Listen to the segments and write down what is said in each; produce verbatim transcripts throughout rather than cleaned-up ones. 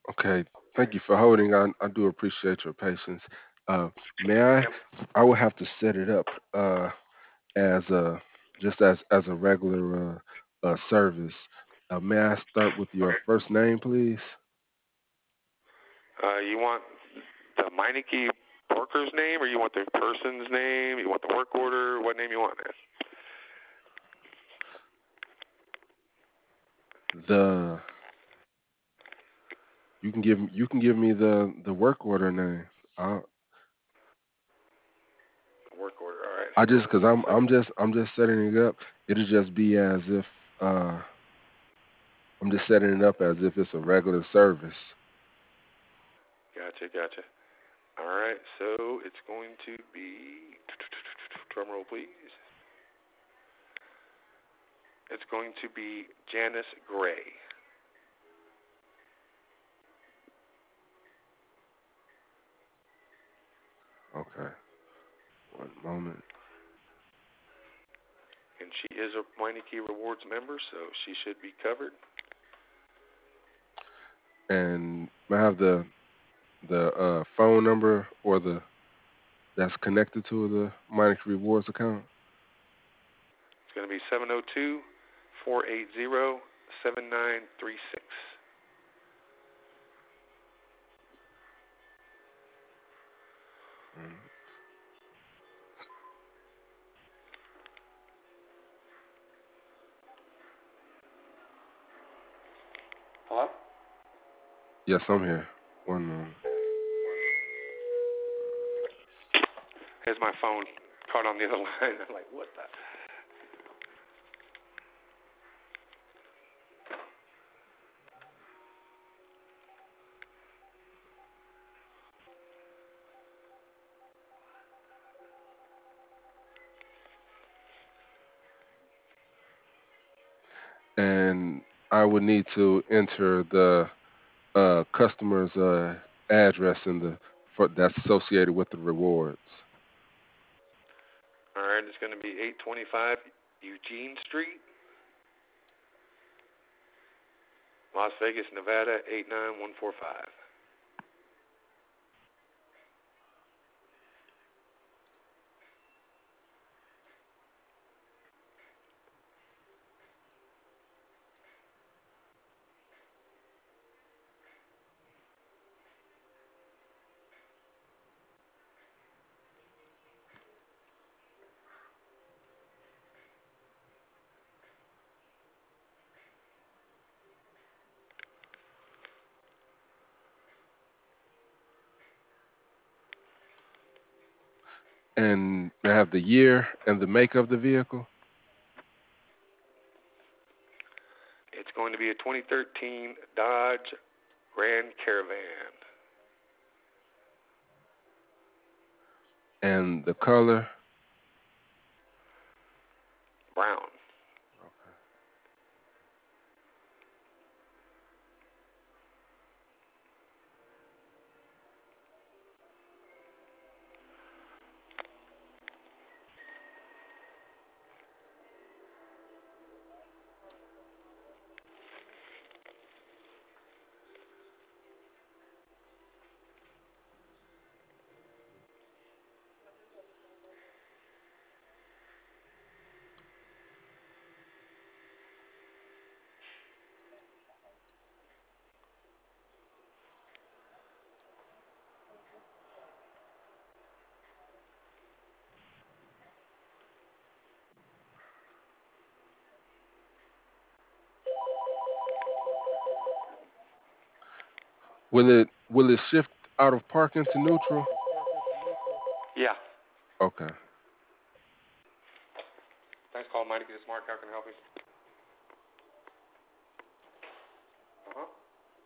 Okay, thank you for holding on. I do appreciate your patience. Uh, may I? I will have to set it up uh, as a just as as a regular uh, uh, service. Uh, may I start with your first name, please? Uh, you want the Meineke worker's name, or you want the person's name? You want the work order? What name you want, man? The you can give you can give me the the work order name. I The work order. All right, I hang just on because one I'm I'm second. just I'm just setting it up. It'll just be as if uh I'm just setting it up as if it's a regular service. Gotcha, gotcha. All right, so it's going to be drum roll, please. It's going to be Janice Gray. Okay, one moment. And she is a Meineke Rewards member, so she should be covered. And I have the the uh, phone number or the that's connected to the Monarch Rewards account. It's going to be seven oh two, four eight zero, seven nine three six. Mm. Hello? Yes, I'm here. One moment. Here's my phone caught on the other line. I'm like, what the? And I would need to enter the uh, customer's uh, address in the for that's associated with the rewards. All right, it's going to be eight twenty-five Eugene Street, Las Vegas, Nevada, eight nine one four five. And I have the year and the make of the vehicle It's going to be a twenty thirteen Dodge Grand Caravan, and the color. brown. Will it will it shift out of park into neutral? Yeah. Okay. Thanks, call Mighty. This is Mark. How can I help you? Uh huh.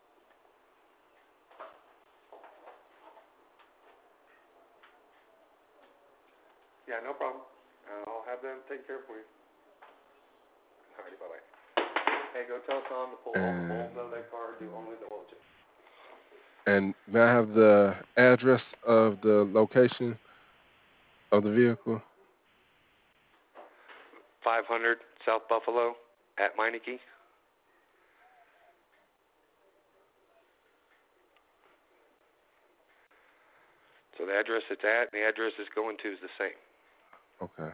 Yeah, no problem. I'll have them take care of it for you. Alrighty, bye bye. Hey, go tell Tom to pull all the And bulbs out of that car and do only the oil change. and may I have the address of the location of the vehicle? five hundred South Buffalo at Meineke. So the address it's at and the address it's going to is the same. Okay.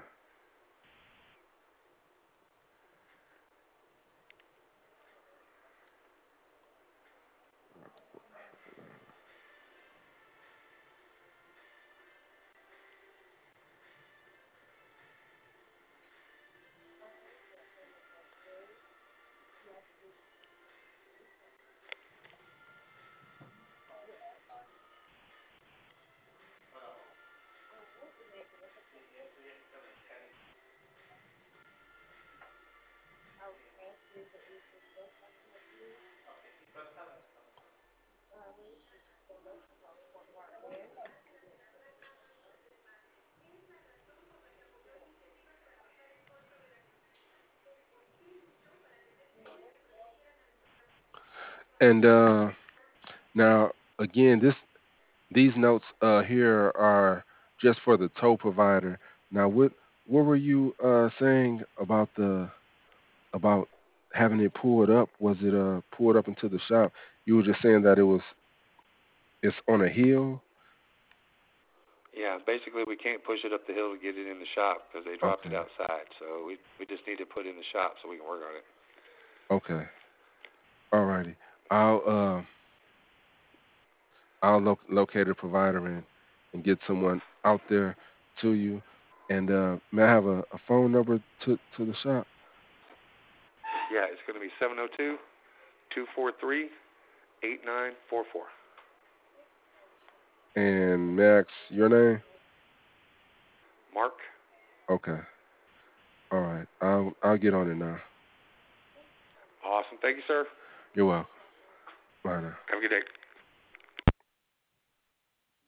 And uh, now again, this these notes uh, here are just for the tow provider. Now, what what were you uh, saying about the about having it pulled up? Was it uh pulled up into the shop? You were just saying that it was it's on a hill. Yeah, basically we can't push it up the hill to get it in the shop because they dropped it Okay. outside. So we we just need to put it in the shop so we can work on it. Okay. Alrighty. I'll uh I'll lo- locate a provider and and get someone out there to you. And uh, may I have a, a phone number to to the shop? Yeah, it's going to be seven zero two, two four three, eight nine four four. And Max, your name? Mark? Okay. All right. I'll I'll get on it now. Awesome. Thank you, sir. You're welcome. Bye now. Have a good day.